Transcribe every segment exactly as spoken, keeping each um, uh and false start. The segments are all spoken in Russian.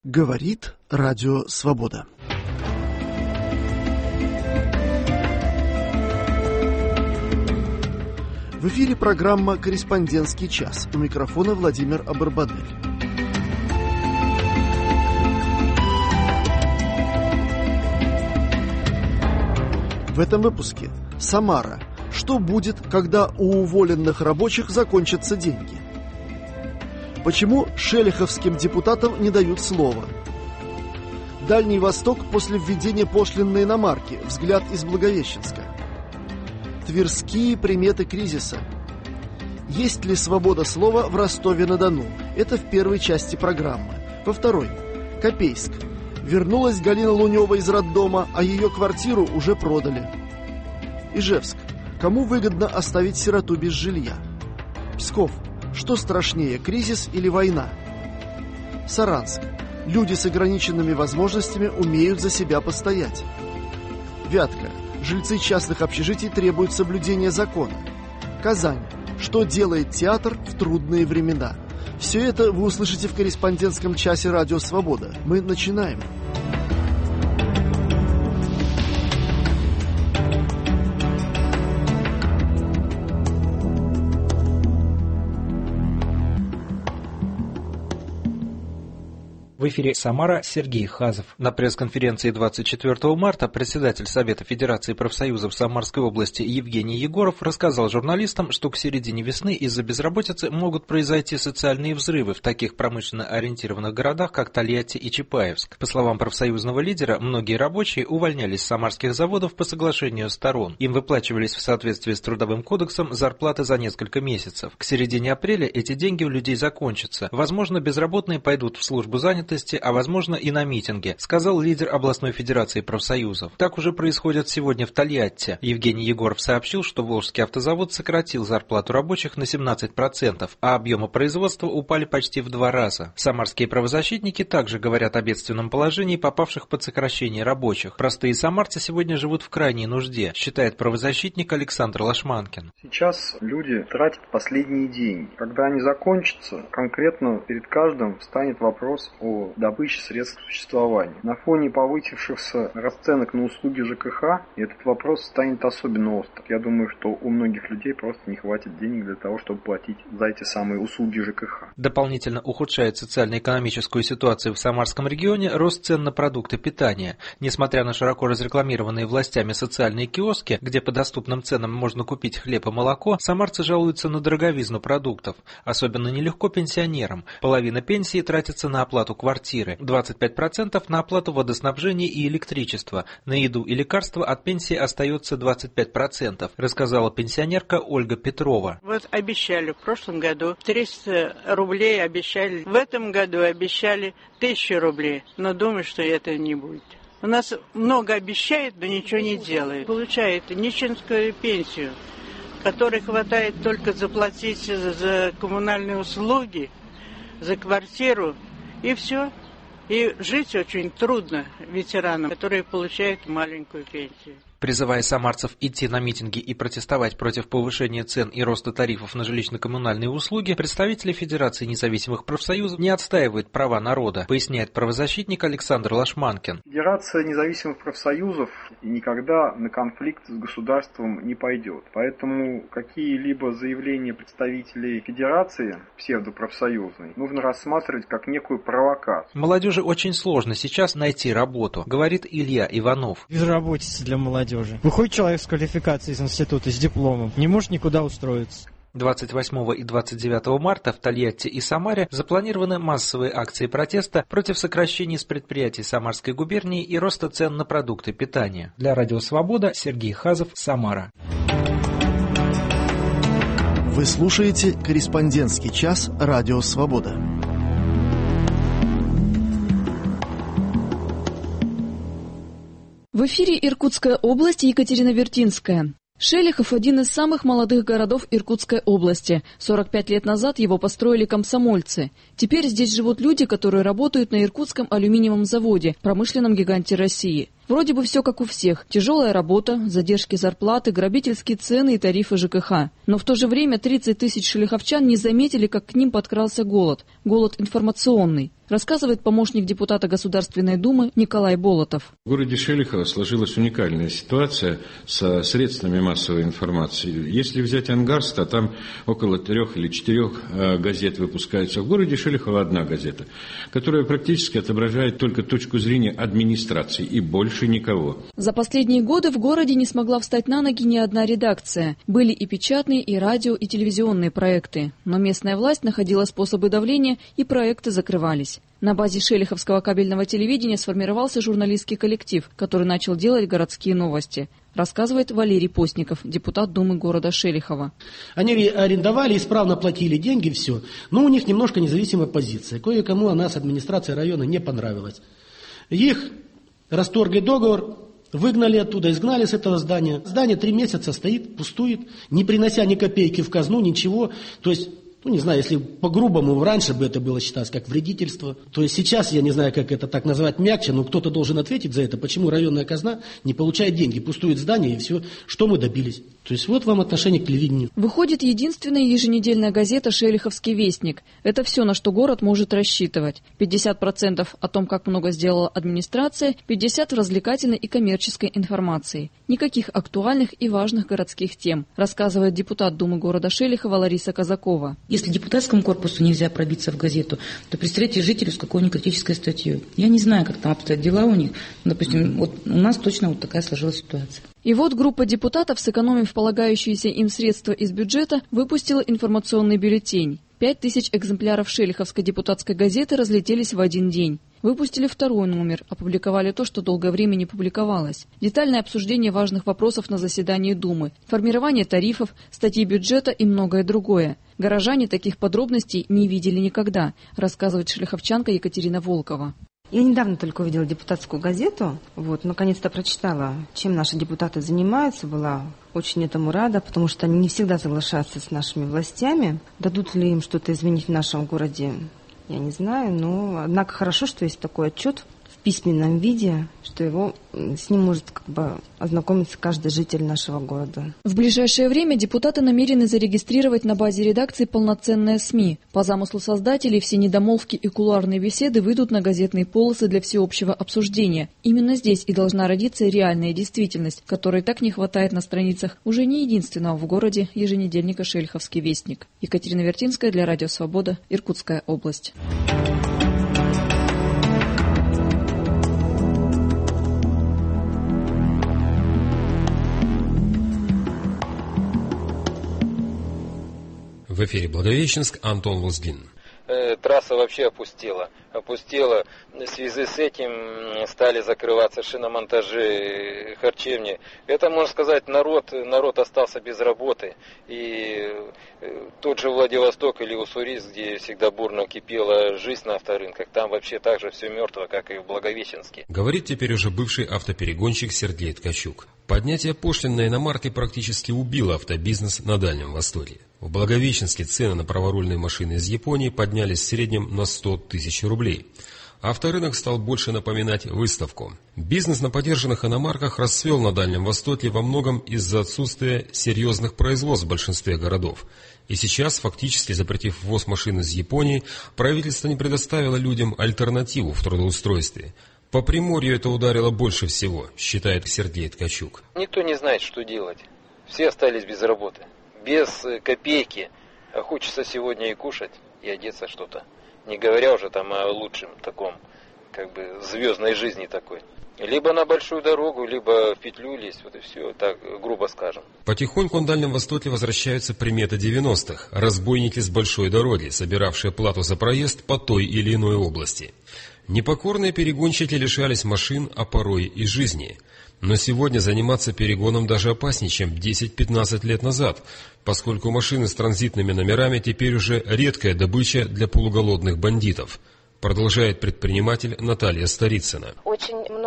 Говорит Радио Свобода. В эфире программа «Корреспондентский час». У микрофона Владимир Абарбадель. В этом выпуске Самара. Что будет, когда у уволенных рабочих закончатся деньги? Почему шелиховским депутатам не дают слова? Дальний Восток после введения пошлинной иномарки. Взгляд из Благовещенска. Тверские приметы кризиса. Есть ли свобода слова в Ростове-на-Дону? Это в первой части программы. Во второй. Копейск. Вернулась Галина Лунева из роддома, а ее квартиру уже продали. Ижевск. Кому выгодно оставить сироту без жилья? Псков. Что страшнее, кризис или война? Саранск. Люди с ограниченными возможностями умеют за себя постоять. Вятка. Жильцы частных общежитий требуют соблюдения закона. Казань. Что делает театр в трудные времена? Все это вы услышите в корреспондентском часе Радио Свобода. Мы начинаем. В эфире Самара, Сергей Хазов. На пресс-конференции двадцать четвёртого марта председатель Совета Федерации профсоюзов Самарской области Евгений Егоров рассказал журналистам, что к середине весны из-за безработицы могут произойти социальные взрывы в таких промышленно ориентированных городах, как Тольятти и Чапаевск. По словам профсоюзного лидера, многие рабочие увольнялись с самарских заводов по соглашению сторон. Им выплачивались в соответствии с Трудовым кодексом зарплаты за несколько месяцев. К середине апреля эти деньги у людей закончатся. Возможно, безработные пойдут в службу занятости, а возможно и на митинге, сказал лидер областной федерации профсоюзов. Так уже происходит сегодня в Тольятти. Евгений Егоров сообщил, что Волжский автозавод сократил зарплату рабочих на семнадцать процентов, а объемы производства упали почти в два раза. Самарские правозащитники также говорят о бедственном положении попавших под сокращение рабочих. Простые самарцы сегодня живут в крайней нужде, считает правозащитник Александр Лашманкин. Сейчас люди тратят последние деньги. Когда они закончатся, конкретно перед каждым встанет вопрос о добычи средств к существованию. На фоне повысившихся расценок на услуги ЖКХ этот вопрос станет особенно острым. Я думаю, что у многих людей просто не хватит денег для того, чтобы платить за эти самые услуги ЖКХ. Дополнительно ухудшает социально-экономическую ситуацию в Самарском регионе рост цен на продукты питания. Несмотря на широко разрекламированные властями социальные киоски, где по доступным ценам можно купить хлеб и молоко, самарцы жалуются на дороговизну продуктов. Особенно нелегко пенсионерам. Половина пенсии тратится на оплату квартиры, двадцать пять процентов на оплату водоснабжения и электричества. На еду и лекарства от пенсии остается двадцать пять процентов, рассказала пенсионерка Ольга Петрова. Вот обещали в прошлом году триста рублей, обещали в этом году обещали тысячу рублей, но думаю, что это не будет. У нас много обещают, но ничего не делают. Получают нищенскую пенсию, которой хватает только заплатить за коммунальные услуги, за квартиру. И все. И жить очень трудно ветеранам, которые получают маленькую пенсию. Призывая самарцев идти на митинги и протестовать против повышения цен и роста тарифов на жилищно-коммунальные услуги, представители Федерации независимых профсоюзов не отстаивают права народа, поясняет правозащитник Александр Лашманкин. Федерация независимых профсоюзов никогда на конфликт с государством не пойдет. Поэтому какие-либо заявления представителей Федерации псевдопрофсоюзной нужно рассматривать как некую провокацию. Молодежи очень сложно сейчас найти работу, говорит Илья Иванов. Безработица для молодежи. Выходит человек с квалификацией из института, с дипломом, не может никуда устроиться. двадцать восьмого и двадцать девятого марта в Тольятти и Самаре запланированы массовые акции протеста против сокращений с предприятий Самарской губернии и роста цен на продукты питания. Для Радио Свобода Сергей Хазов, Самара. Вы слушаете «Корреспондентский час» Радио Свобода. В эфире Иркутская область, Екатерина-Вертинская. Шелихов – один из самых молодых городов Иркутской области. сорок пять лет назад его построили комсомольцы. Теперь здесь живут люди, которые работают на Иркутском алюминиевом заводе, промышленном гиганте России. Вроде бы все как у всех. Тяжелая работа, задержки зарплаты, грабительские цены и тарифы ЖКХ. Но в то же время тридцать тысяч шелиховчан не заметили, как к ним подкрался голод. Голод информационный. Рассказывает помощник депутата Государственной Думы Николай Болотов. В городе Шелихово сложилась уникальная ситуация со средствами массовой информации. Если взять Ангарск, то там около трех или четырех газет выпускаются. В городе Шелихово одна газета, которая практически отображает только точку зрения администрации и больше никого. За последние годы в городе не смогла встать на ноги ни одна редакция. Были и печатные, и радио, и телевизионные проекты. Но местная власть находила способы давления, и проекты закрывались. На базе Шелиховского кабельного телевидения сформировался журналистский коллектив, который начал делать городские новости. Рассказывает Валерий Постников, депутат Думы города Шелихова. Они арендовали, исправно платили деньги, все. Но у них немножко независимая позиция. Кое-кому она с администрацией района не понравилась. Их расторгли договор, выгнали оттуда, изгнали с этого здания. Здание три месяца стоит, пустует, не принося ни копейки в казну, ничего. То есть... Ну, не знаю, если по-грубому, раньше бы это было считать как вредительство, то есть сейчас, я не знаю, как это так назвать мягче, но кто-то должен ответить за это, почему районная казна не получает деньги, пустует здание и все, что мы добились. То есть вот вам отношение к телевидению. Выходит единственная еженедельная газета «Шелиховский вестник». Это все, на что город может рассчитывать. пятьдесят процентов о том, как много сделала администрация, пятьдесят процентов в развлекательной и коммерческой информации. Никаких актуальных и важных городских тем, рассказывает депутат Думы города Шелихова Лариса Казакова. Если депутатскому корпусу нельзя пробиться в газету, то представляете жителю с какой-нибудь критической статьей. Я не знаю, как там обстоят дела у них. Допустим, вот у нас точно вот такая сложилась ситуация. И вот группа депутатов, сэкономив полагающиеся им средства из бюджета, выпустила информационный бюллетень. Пять тысяч экземпляров Шелиховской депутатской газеты разлетелись в один день. Выпустили второй номер, опубликовали то, что долгое время не публиковалось. Детальное обсуждение важных вопросов на заседании Думы, формирование тарифов, статьи бюджета и многое другое. Горожане таких подробностей не видели никогда, рассказывает шелиховчанка Екатерина Волкова. Я недавно только увидела депутатскую газету, вот, наконец-то прочитала, чем наши депутаты занимаются, была очень этому рада, потому что они не всегда соглашаются с нашими властями. Дадут ли им что-то изменить в нашем городе, я не знаю, но однако хорошо, что есть такой отчет в письменном виде, что его с ним может как бы ознакомиться каждый житель нашего города. В ближайшее время депутаты намерены зарегистрировать на базе редакции полноценные СМИ. По замыслу создателей все недомолвки и кулуарные беседы выйдут на газетные полосы для всеобщего обсуждения. Именно здесь и должна родиться реальная действительность, которой так не хватает на страницах уже не единственного в городе еженедельника «Шелиховский вестник». Екатерина Вертинская для Радио Свобода, Иркутская область. В эфире Благовещенск, Антон Лузгин. Трасса вообще опустела. Опустела. В связи с этим стали закрываться шиномонтажи, харчевни. Это, можно сказать, народ, народ остался без работы. И тот же Владивосток или Уссурийск, где всегда бурно кипела жизнь на авторынках, там вообще так же все мертво, как и в Благовещенске. Говорит теперь уже бывший автоперегонщик Сергей Ткачук. Поднятие пошлин на иномарки практически убило автобизнес на Дальнем Востоке. В Благовещенске цены на праворульные машины из Японии поднялись в среднем на сто тысяч рублей. Авторынок стал больше напоминать выставку. Бизнес на подержанных иномарках расцвел на Дальнем Востоке во многом из-за отсутствия серьезных производств в большинстве городов. И сейчас, фактически запретив ввоз машин из Японии, правительство не предоставило людям альтернативу в трудоустройстве. По Приморью это ударило больше всего, считает Сергей Ткачук. Никто не знает, что делать. Все остались без работы, без копейки. А хочется сегодня и кушать, и одеться что-то. Не говоря уже там о лучшем таком, как бы звездной жизни такой. Либо на большую дорогу, либо в петлю лезть, вот и все, так грубо скажем. Потихоньку на Дальнем Востоке возвращаются приметы девяностых. Разбойники с большой дороги, собиравшие плату за проезд по той или иной области. Непокорные перегонщики лишались машин, а порой и жизни. Но сегодня заниматься перегоном даже опаснее, чем десять-пятнадцать лет назад, поскольку машины с транзитными номерами теперь уже редкая добыча для полуголодных бандитов, продолжает предприниматель Наталья Старицына. Очень много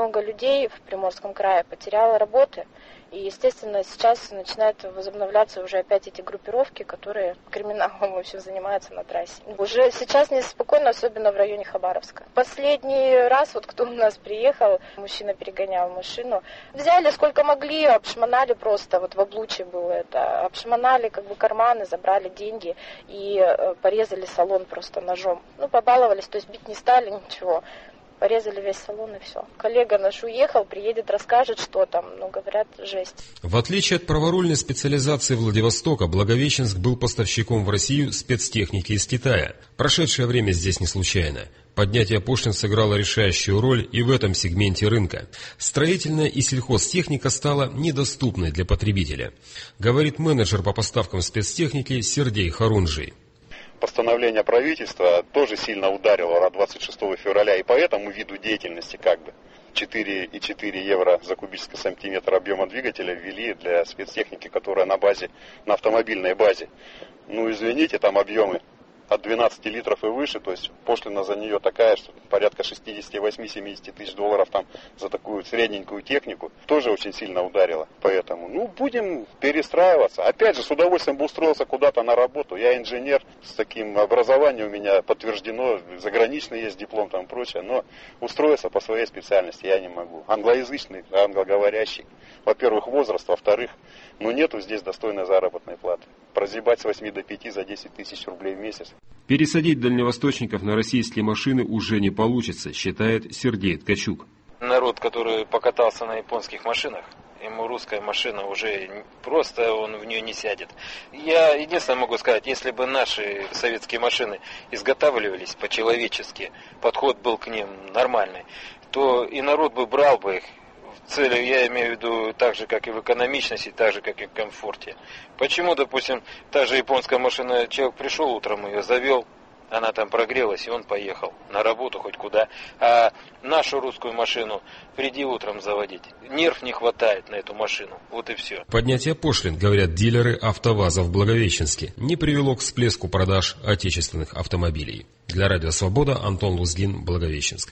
много людей в Приморском крае потеряло работы. И, естественно, сейчас начинают возобновляться уже опять эти группировки, которые криминалом вообще занимаются на трассе. Уже сейчас неспокойно, особенно в районе Хабаровска. Последний раз, вот кто у нас приехал, мужчина перегонял машину. Взяли сколько могли, обшмонали просто, вот в Облучье было это. Обшмонали как бы карманы, забрали деньги и порезали салон просто ножом. Ну, побаловались, то есть бить не стали, ничего. Порезали весь салон и все. Коллега наш уехал, приедет, расскажет, что там. Ну, говорят, жесть. В отличие от праворульной специализации Владивостока, Благовещенск был поставщиком в Россию спецтехники из Китая. Прошедшее время здесь не случайно. Поднятие пошлин сыграло решающую роль и в этом сегменте рынка. Строительная и сельхозтехника стала недоступной для потребителя, говорит менеджер по поставкам спецтехники Сергей Харунжий. Постановление правительства тоже сильно ударило двадцать шестого февраля, и по этому виду деятельности как бы четыре и четыре евро за кубический сантиметр объема двигателя ввели для спецтехники, которая на базе, на автомобильной базе. Ну, извините, там объемы от двенадцати литров и выше, то есть пошлина за нее такая, что порядка шестьдесят восемь - семьдесят тысяч долларов там за такую средненькую технику, тоже очень сильно ударило. Поэтому, ну, будем перестраиваться. Опять же, с удовольствием бы устроился куда-то на работу. Я инженер, с таким образованием у меня подтверждено, заграничный есть диплом там и прочее, но устроиться по своей специальности я не могу. Англоязычный, англоговорящий. Во-первых, возраст, во-вторых, ну, нету здесь достойной заработной платы. Прозябать с восьми до пяти за десять тысяч рублей в месяц. Пересадить дальневосточников на российские машины уже не получится, считает Сергей Ткачук. Народ, который покатался на японских машинах, ему русская машина уже просто, он в нее не сядет. Я единственное могу сказать, если бы наши советские машины изготавливались по-человечески, подход был к ним нормальный, то и народ бы брал бы их. Цели, я имею в виду, так же, как и в экономичности, так же, как и в комфорте. Почему, допустим, та же японская машина, человек пришел утром, ее завел, она там прогрелась, и он поехал на работу хоть куда. А нашу русскую машину приди утром заводить. Нерв не хватает на эту машину. Вот и все. Поднятие пошлин, говорят дилеры АвтоВАЗа в Благовещенске, не привело к всплеску продаж отечественных автомобилей. Для Радио Свобода Антон Лузгин, Благовещенск.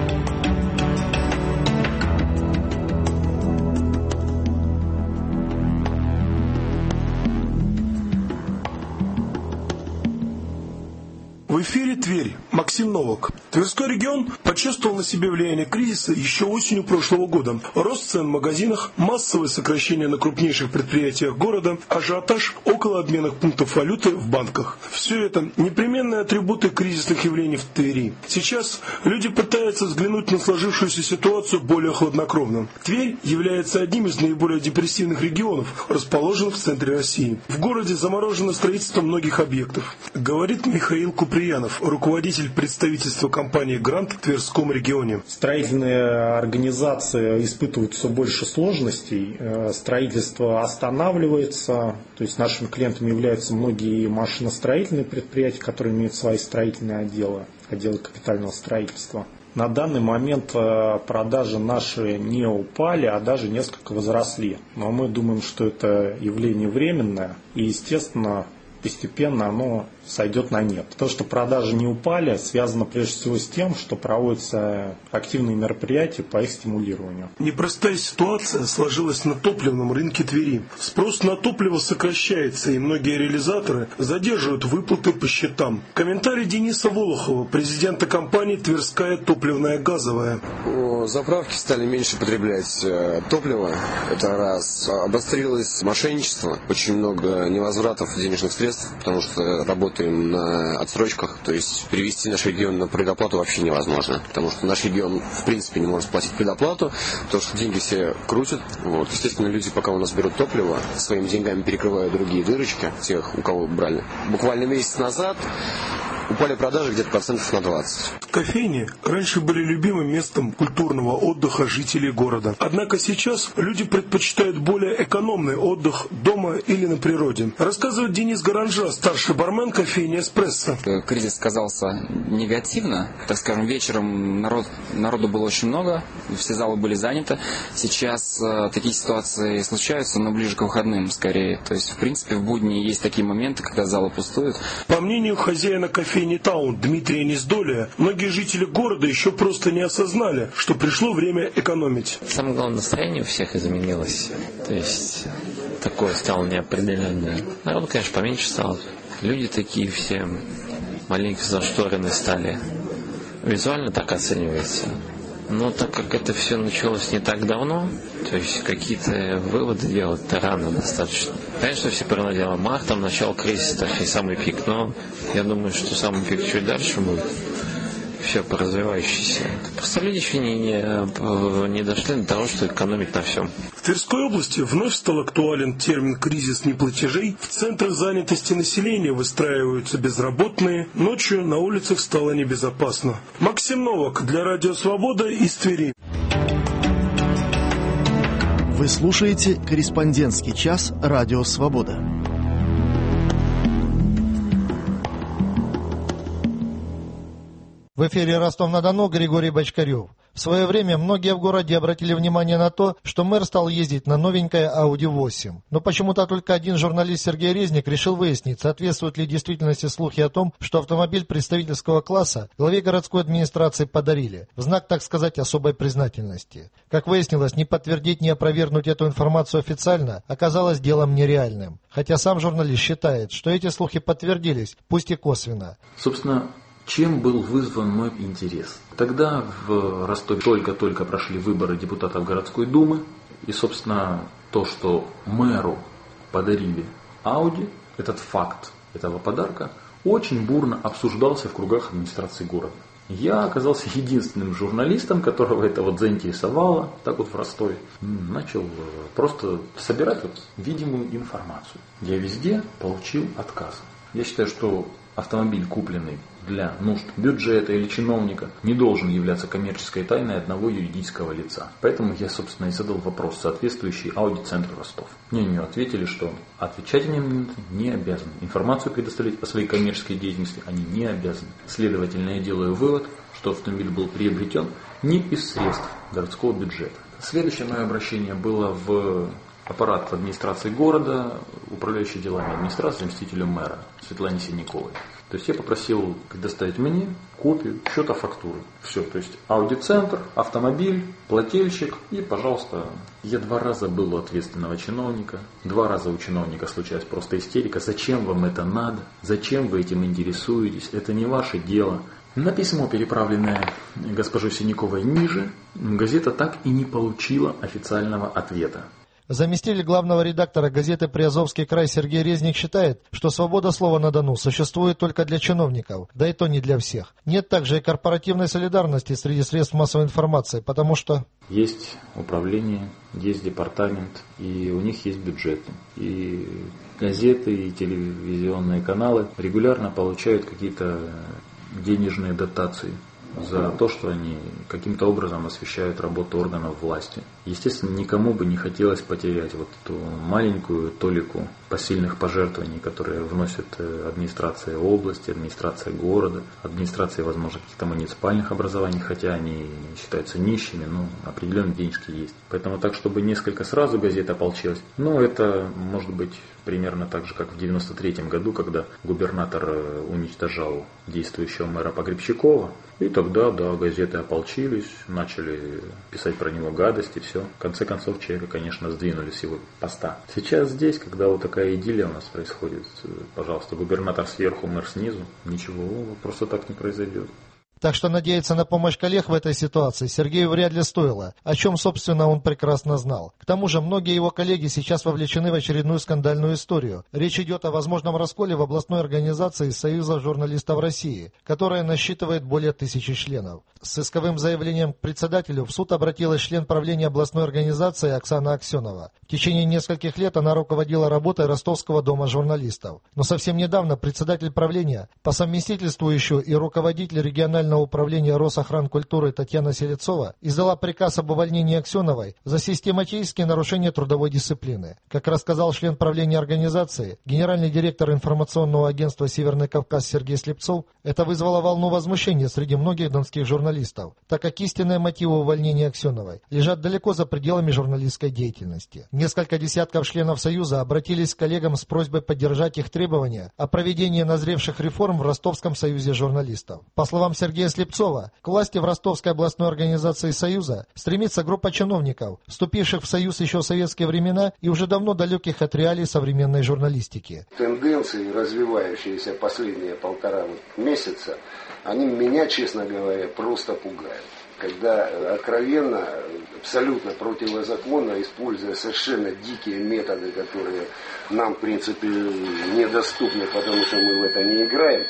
В эфире Тверь. Максим Новак. Тверской регион почувствовал на себе влияние кризиса еще осенью прошлого года. Рост цен в магазинах, массовое сокращение на крупнейших предприятиях города, ажиотаж около обменных пунктов валюты в банках. Все это непременные атрибуты кризисных явлений в Твери. Сейчас люди пытаются взглянуть на сложившуюся ситуацию более хладнокровно. Тверь является одним из наиболее депрессивных регионов, расположенных в центре России. В городе заморожено строительство многих объектов. Говорит Михаил Куприянов, руководитель представительства компании «Грант» в Тверском регионе. Строительные организации испытывают все больше сложностей, строительство останавливается, то есть нашими клиентами являются многие машиностроительные предприятия, которые имеют свои строительные отделы, отделы капитального строительства. На данный момент продажи наши не упали, а даже несколько возросли. Но мы думаем, что это явление временное и, естественно, постепенно оно сойдет на нет. То, что продажи не упали, связано прежде всего с тем, что проводятся активные мероприятия по их стимулированию. Непростая ситуация сложилась на топливном рынке Твери. Спрос на топливо сокращается, и многие реализаторы задерживают выплаты по счетам. Комментарий Дениса Волохова, президента компании «Тверская топливная газовая». Заправки стали меньше потреблять топливо. Это раз. Обострилось мошенничество. Очень много невозвратов денежных средств, потому что работаем на отсрочках, то есть перевести наш регион на предоплату вообще невозможно, потому что наш регион в принципе не может платить предоплату, потому что деньги все крутят. Вот. Естественно, люди, пока у нас берут топливо, своими деньгами перекрывают другие дырочки, тех, у кого брали. Буквально месяц назад упали продажи где-то процентов на двадцать. Кофейни раньше были любимым местом культурного отдыха жителей города. Однако сейчас люди предпочитают более экономный отдых дома или на природе. Рассказывает Денис Гаранжа, старший бармен кофейни «Эспрессо». Кризис сказался негативно. Так скажем, вечером народ, народу было очень много, все залы были заняты. Сейчас э, такие ситуации случаются, но ближе к выходным скорее. То есть, в принципе, в будни есть такие моменты, когда залы пустуют. По мнению хозяина кофейни Фенитаун Дмитрия Нездолия, многие жители города еще просто не осознали, что пришло время экономить. Самое главное, настроение у всех изменилось. То есть такое стало неопределенное. Народ, конечно, поменьше стал. Люди такие все маленько зашторенные стали. Визуально так оценивается. Но так как это все началось не так давно, то есть какие-то выводы делать-то рано достаточно. Конечно, все первое дело мартом, начало кризиса, и самый пик, но я думаю, что самый пик чуть дальше будет. Все по развивающейся. Просто люди еще не, не, не дошли до того, что экономить на всем. В Тверской области вновь стал актуален термин «кризис неплатежей». В центрах занятости населения выстраиваются безработные. Ночью на улицах стало небезопасно. Максим Новак для Радио Свобода из Твери. Вы слушаете «Корреспондентский час» Радио Свобода. В эфире Ростов-на-Дону Григорий Бочкарев. В свое время многие в городе обратили внимание на то, что мэр стал ездить на новенькое Ауди восемь. Но почему-то только один журналист Сергей Резник решил выяснить, соответствуют ли действительности слухи о том, что автомобиль представительского класса главе городской администрации подарили, в знак, так сказать, особой признательности. Как выяснилось, ни подтвердить, ни опровергнуть эту информацию официально оказалось делом нереальным. Хотя сам журналист считает, что эти слухи подтвердились, пусть и косвенно. Собственно, чем был вызван мой интерес? Тогда в Ростове только-только прошли выборы депутатов городской думы, и, собственно, то, что мэру подарили Ауди, этот факт этого подарка, очень бурно обсуждался в кругах администрации города. Я оказался единственным журналистом, которого это вот заинтересовало, так вот в Ростове. Начал просто собирать вот видимую информацию. Я везде получил отказ. Я считаю, что автомобиль, купленный для нужд бюджета или чиновника, не должен являться коммерческой тайной одного юридического лица. Поэтому я, собственно, и задал вопрос, соответствующий Ауди-центру Ростов. Мне мне ответили, что отвечать они не обязаны. Информацию предоставлять о своей коммерческой деятельности они не обязаны. Следовательно, я делаю вывод, что автомобиль был приобретен не из средств городского бюджета. Следующее мое обращение было в аппарат администрации города, управляющий делами администрации, заместителю мэра Светлане Синяковой. То есть я попросил предоставить мне копию счета фактуры. Все, то есть Ауди-центр, автомобиль, плательщик и, пожалуйста, я два раза был у ответственного чиновника, два раза у чиновника случилась просто истерика. Зачем вам это надо? Зачем вы этим интересуетесь? Это не ваше дело. На письмо, переправленное госпожой Синяковой ниже, газета так и не получила официального ответа. Заместитель главного редактора газеты «Приазовский край» Сергей Резник считает, что свобода слова на Дону существует только для чиновников, да и то не для всех. Нет также и корпоративной солидарности среди средств массовой информации, потому что... Есть управление, есть департамент, и у них есть бюджеты. И газеты, и телевизионные каналы регулярно получают какие-то денежные дотации за то, что они каким-то образом освещают работу органов власти. Естественно, никому бы не хотелось потерять вот эту маленькую толику посильных пожертвований, которые вносит администрация области, администрация города, администрация, возможно, каких-то муниципальных образований, хотя они считаются нищими, но определенные денежки есть. Поэтому так, чтобы несколько сразу газет ополчилась, ну, это может быть примерно так же, как в девяносто третьем году, когда губернатор уничтожал действующего мэра Погребщикова, и тогда, да, газеты ополчились, начали писать про него гадости, все. В конце концов, человека, конечно, сдвинули с его поста. Сейчас здесь, когда вот такая идиллия у нас происходит, пожалуйста, губернатор сверху, мэр снизу, ничего просто так не произойдет. Так что надеяться на помощь коллег в этой ситуации Сергею вряд ли стоило, о чем, собственно, он прекрасно знал. К тому же, многие его коллеги сейчас вовлечены в очередную скандальную историю. Речь идет о возможном расколе в областной организации Союза журналистов России, которая насчитывает более тысячи членов. С исковым заявлением к председателю в суд обратилась член правления областной организации Оксана Аксенова. В течение нескольких лет она руководила работой Ростовского дома журналистов. Но совсем недавно председатель правления, по совместительству еще и руководитель регионального регионального управления Росохранкультуры Татьяна Селецова издала приказ об увольнении Аксеновой за систематические нарушения трудовой дисциплины. Как рассказал член правления организации, генеральный директор информационного агентства «Северный Кавказ» Сергей Слепцов, это вызвало волну возмущения среди многих донских журналистов, так как истинные мотивы увольнения Аксеновой лежат далеко за пределами журналистской деятельности. Несколько десятков членов Союза обратились к коллегам с просьбой поддержать их требования о проведении назревших реформ в Ростовском союзе журналистов. По словам Сергея Слепцова, к власти в Ростовской областной организации Союза стремится группа чиновников, вступивших в Союз еще в советские времена и уже давно далеких от реалий современной журналистики. Тенденции, развивающиеся последние полтора месяца, они меня, честно говоря, просто пугают. Когда откровенно, абсолютно противозаконно, используя совершенно дикие методы, которые нам, в принципе, недоступны, потому что мы в это не играем,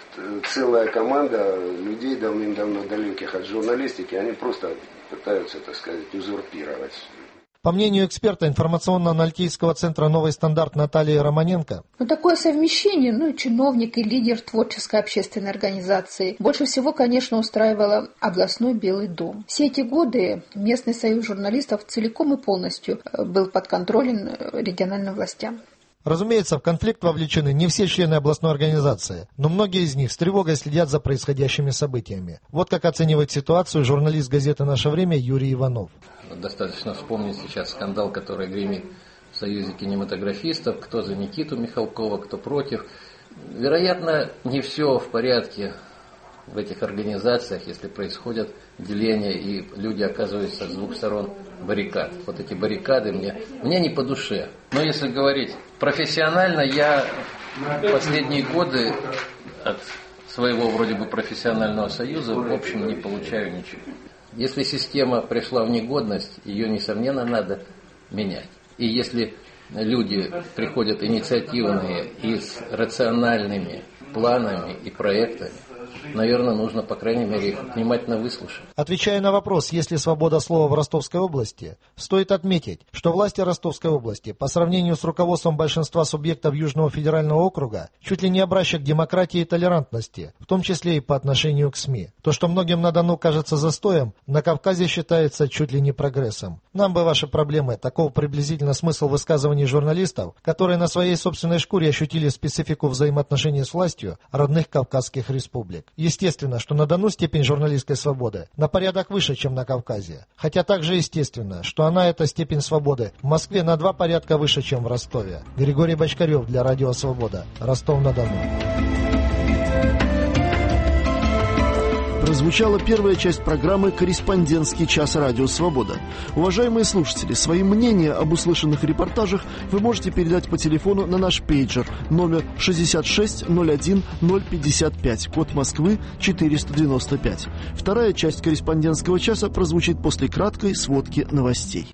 целая команда людей, давным-давно далеких от журналистики, они просто пытаются, так сказать, узурпировать. По мнению эксперта информационно-аналитического центра «Новый стандарт» Натальи Романенко, ну, такое совмещение, ну, чиновник и лидер творческой общественной организации, больше всего, конечно, устраивало областной Белый дом. Все эти годы местный союз журналистов целиком и полностью был подконтролен региональным властям. Разумеется, в конфликт вовлечены не все члены областной организации, но многие из них с тревогой следят за происходящими событиями. Вот как оценивает ситуацию журналист газеты «Наше время» Юрий Иванов. Достаточно вспомнить сейчас скандал, который гремит в Союзе кинематографистов, кто за Никиту Михалкова, кто против. Вероятно, не все в порядке в этих организациях, если происходят деления и люди оказываются с двух сторон баррикад. Вот эти баррикады мне, мне не по душе. Но если говорить профессионально, я последние годы от своего вроде бы профессионального союза в общем не получаю ничего. Если система пришла в негодность, ее, несомненно, надо менять. И если люди приходят инициативные и с рациональными планами и проектами, наверное, нужно, по крайней мере, их внимательно выслушать. Отвечая на вопрос, есть ли свобода слова в Ростовской области, стоит отметить, что власти Ростовской области, по сравнению с руководством большинства субъектов Южного федерального округа, чуть ли не образчик демократии и толерантности, в том числе и по отношению к СМИ. То, что многим на Дону кажется застоем, на Кавказе считается чуть ли не прогрессом. Нам бы ваши проблемы, таков приблизительно смысл высказываний журналистов, которые на своей собственной шкуре ощутили специфику взаимоотношений с властью родных кавказских республик. Естественно, что на Дону степень журналистской свободы на порядок выше, чем на Кавказе. Хотя также естественно, что она, эта степень свободы, в Москве на два порядка выше, чем в Ростове. Григорий Бочкарев для Радио Свобода. Ростов-на-Дону. Прозвучала первая часть программы «Корреспондентский час Радио Свобода». Уважаемые слушатели, свои мнения об услышанных репортажах вы можете передать по телефону на наш пейджер номер шестьдесят шесть ноль один ноль пятьдесят пять, код Москвы четыреста девяносто пять. Вторая часть «Корреспондентского часа» прозвучит после краткой сводки новостей.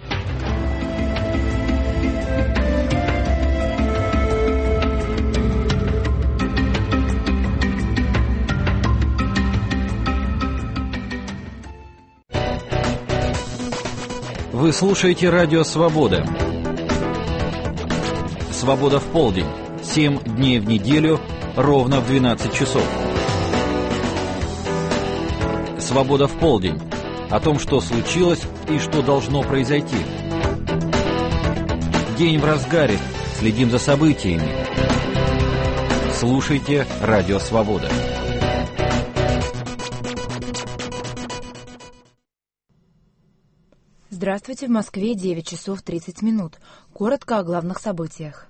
Вы слушаете Радио Свобода. Свобода в полдень. Семь дней в неделю, ровно в двенадцать часов. Свобода в полдень. О том, что случилось и что должно произойти. День в разгаре. Следим за событиями. Слушайте Радио Свобода. Здравствуйте, в Москве девять часов тридцать минут. Коротко о главных событиях.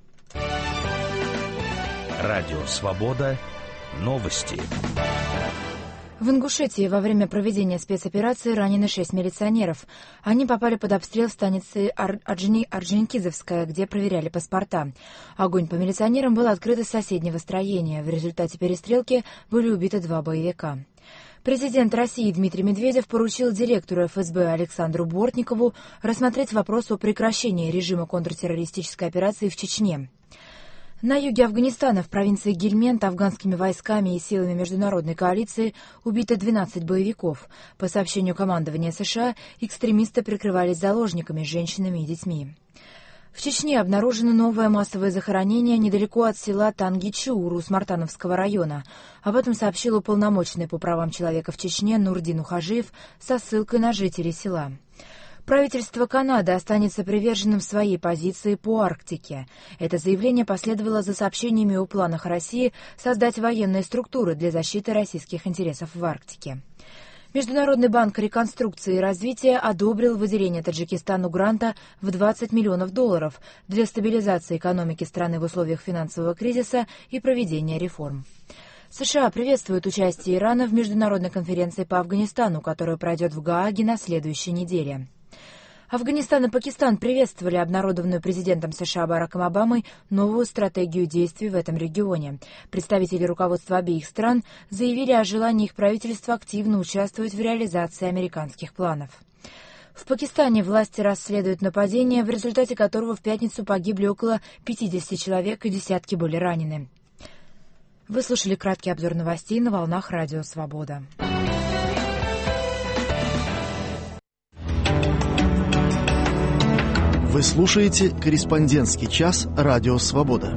Радио «Свобода». Новости. В Ингушетии во время проведения спецоперации ранены шесть милиционеров. Они попали под обстрел в станице Орджони- Орджоникидзевская, где проверяли паспорта. Огонь по милиционерам был открыт из соседнего строения. В результате перестрелки были убиты два боевика. Президент России Дмитрий Медведев поручил директору эф эс бэ Александру Бортникову рассмотреть вопрос о прекращении режима контртеррористической операции в Чечне. На юге Афганистана, в провинции Гельмент, афганскими войсками и силами международной коалиции убито двенадцать боевиков. По сообщению командования США, экстремисты прикрывались заложниками, женщинами и детьми. В Чечне обнаружено новое массовое захоронение недалеко от села Тангичууру Смартановского района. Об этом сообщил уполномоченный по правам человека в Чечне Нурдин Ухажиев со ссылкой на жителей села. Правительство Канады останется приверженным своей позиции по Арктике. Это заявление последовало за сообщениями о планах России создать военные структуры для защиты российских интересов в Арктике. Международный банк реконструкции и развития одобрил выделение Таджикистану гранта в двадцать миллионов долларов для стабилизации экономики страны в условиях финансового кризиса и проведения реформ. США приветствуют участие Ирана в международной конференции по Афганистану, которая пройдет в Гааге на следующей неделе. Афганистан и Пакистан приветствовали обнародованную президентом США Бараком Обамой новую стратегию действий в этом регионе. Представители руководства обеих стран заявили о желании их правительства активно участвовать в реализации американских планов. В Пакистане власти расследуют нападение, в результате которого в пятницу погибли около пятидесяти человек и десятки были ранены. Вы слушали краткий обзор новостей на волнах Радио Свобода. Вы слушаете «Корреспондентский час» Радио Свобода.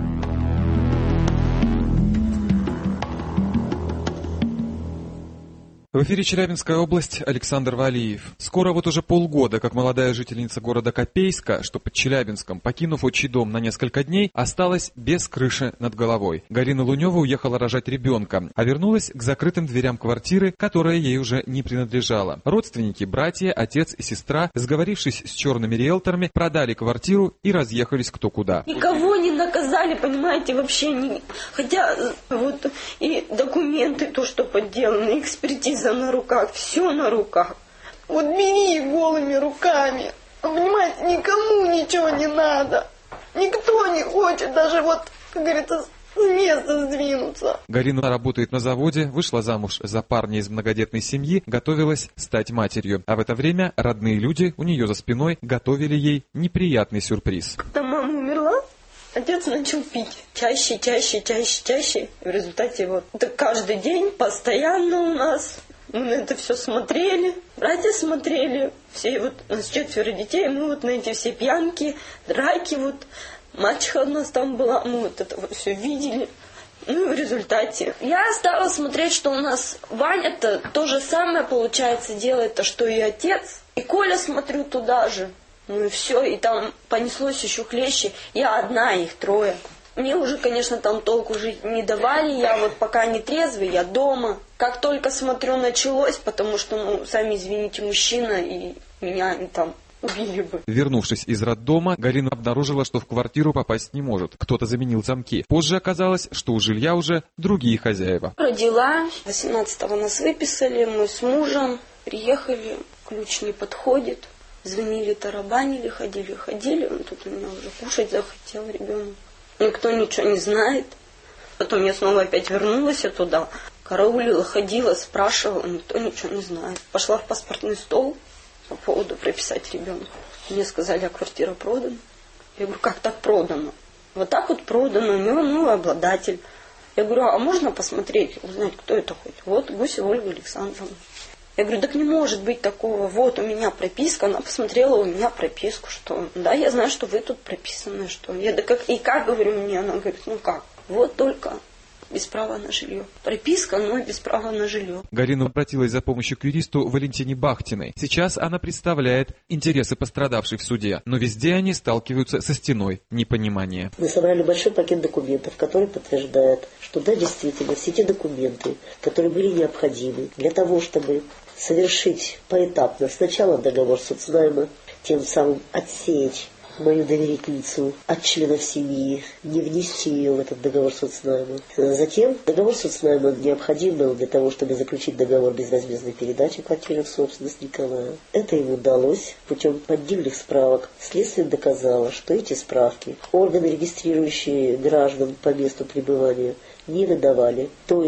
В эфире Челябинская область, Александр Валиев. Скоро вот уже полгода, как молодая жительница города Копейска, что под Челябинском, покинув отчий дом на несколько дней, осталась без крыши над головой. Галина Лунева уехала рожать ребенка, а вернулась к закрытым дверям квартиры, которая ей уже не принадлежала. Родственники, братья, отец и сестра, сговорившись с черными риэлторами, продали квартиру и разъехались кто куда. Никого не наказали, понимаете, вообще не... Хотя вот и документы, то, что подделаны, экспертиза на руках, все на руках. Вот бери голыми руками. Понимаете, никому ничего не надо. Никто не хочет даже вот, как говорится, с места сдвинуться. Галина работает на заводе, вышла замуж за парня из многодетной семьи, готовилась стать матерью. А в это время родные люди у нее за спиной готовили ей неприятный сюрприз. Когда мама умерла, отец начал пить. Чаще, чаще, чаще, чаще. В результате вот это каждый день, постоянно у нас. Мы на это все смотрели, братья смотрели, все вот, у нас четверо детей, мы вот на эти все пьянки, драки вот, мачеха у нас там была, мы вот это вот все видели. Ну и в результате я стала смотреть, что у нас Ваня-то то же самое, получается, делает, то что и отец. И Коля, смотрю, туда же. Ну и все, и там понеслось еще хлеще, я одна, их трое. Мне уже, конечно, там толку жить не давали, я вот пока не трезвый, я дома. Как только смотрю, началось, потому что, ну, сами извините, мужчина, и меня там убили бы. Вернувшись из роддома, Галина обнаружила, что в квартиру попасть не может. Кто-то заменил замки. Позже оказалось, что у жилья уже другие хозяева. Родила, восемнадцатого нас выписали, мы с мужем приехали, ключ не подходит. Звонили, тарабанили, ходили, ходили, он тут у меня уже кушать захотел ребенок. Никто ничего не знает. Потом я снова опять вернулась туда. Караулила, ходила, спрашивала, никто ничего не знает. Пошла в паспортный стол по поводу прописать ребенка. Мне сказали, а квартира продана. Я говорю, как так продано? Вот так вот продано, у него новый обладатель. Я говорю, а можно посмотреть, узнать, кто это хоть? Вот Гусева Ольга Александровна. Я говорю, так не может быть такого. Вот у меня прописка. Она посмотрела у меня прописку, что да, я знаю, что вы тут прописаны, что я да как и как, говорю мне, она говорит, ну как, вот только без права на жилье. Прописка, но без права на жилье. Галина обратилась за помощью к юристу Валентине Бахтиной. Сейчас она представляет интересы пострадавшей в суде, но везде они сталкиваются со стеной непонимания. Мы собрали большой пакет документов, который подтверждает, что да, действительно, все те документы, которые были необходимы для того, чтобы совершить поэтапно сначала договор соцнайма, тем самым отсеять мою доверительницу от членов семьи, не внести ее в этот договор соцнайма. Затем договор соцнайма необходим был для того, чтобы заключить договор безвозмездной передачи квартиры в собственность Николая. Это ему удалось путем поддельных справок. Следствие доказало, что эти справки органы, регистрирующие граждан по месту пребывания, не выдавали. То есть